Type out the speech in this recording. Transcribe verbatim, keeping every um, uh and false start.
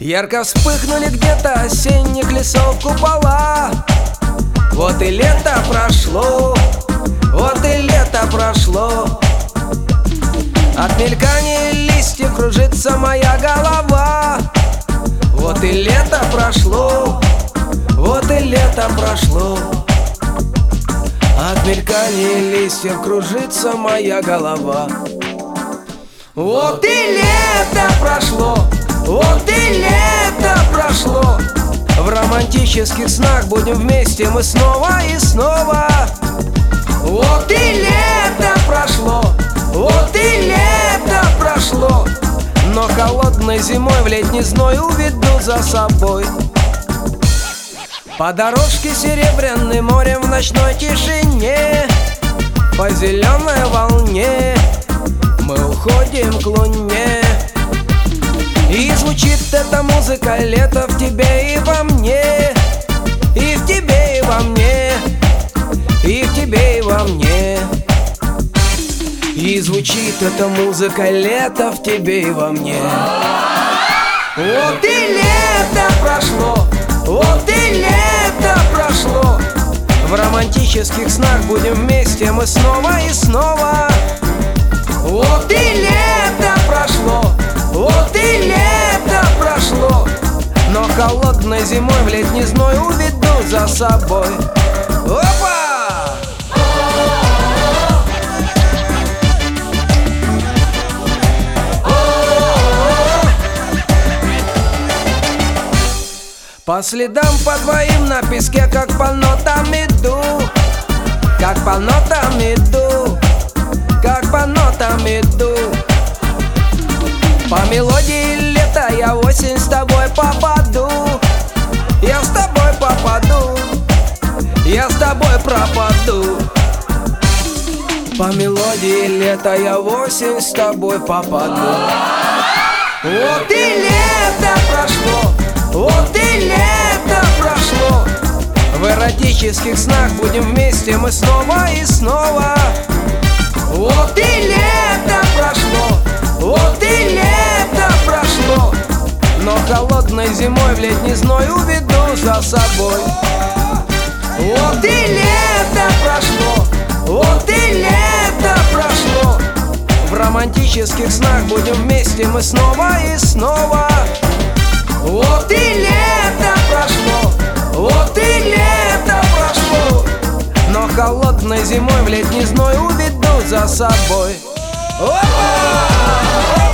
Ярко вспыхнули где-то осенних лесов купола. Вот и лето прошло, вот и лето прошло. От мелькания листьев кружится моя голова. Вот и лето прошло, вот и лето прошло. От мелькания листьев кружится моя голова. Вот и лето прошло, вот и лето прошло. В романтических снах будем вместе мы снова и снова. Вот и лето прошло, вот и лето прошло. Но холодной зимой в летний зной уведу за собой. По дорожке серебряным морем в ночной тишине, по зеленой волне мы уходим к луне. И звучит эта музыка, лето в тебе и во мне, и в тебе и во мне, и в тебе и во мне. И звучит эта музыка, лето в тебе и во мне. Вот и лето прошло, вот и лето прошло. В романтических снах будем вместе мы снова и снова. Вот и лето прошло, вот и лето прошло. Но холодной зимой в летний зной уведу за собой. Опа! По следам по твоим на песке, как по нотам иду, как по нотам иду, как по нотам иду. По мелодии лета я в осень с тобой попаду. Я с тобой попаду, я с тобой пропаду. По мелодии лета я в осень с тобой попаду. Вот и лето прошло, вот и лето прошло. В эротических снах будем вместе мы снова и снова. Вот и лето прошло, вот и лето прошло. Но холодной зимой в летний зной уведу за собой. Вот и лето прошло, вот и лето прошло. В романтических снах будем вместе мы снова и снова. Вот и лето прошло, вот и лето прошло. Но холодной зимой в летний зной уведу за собой. Опа!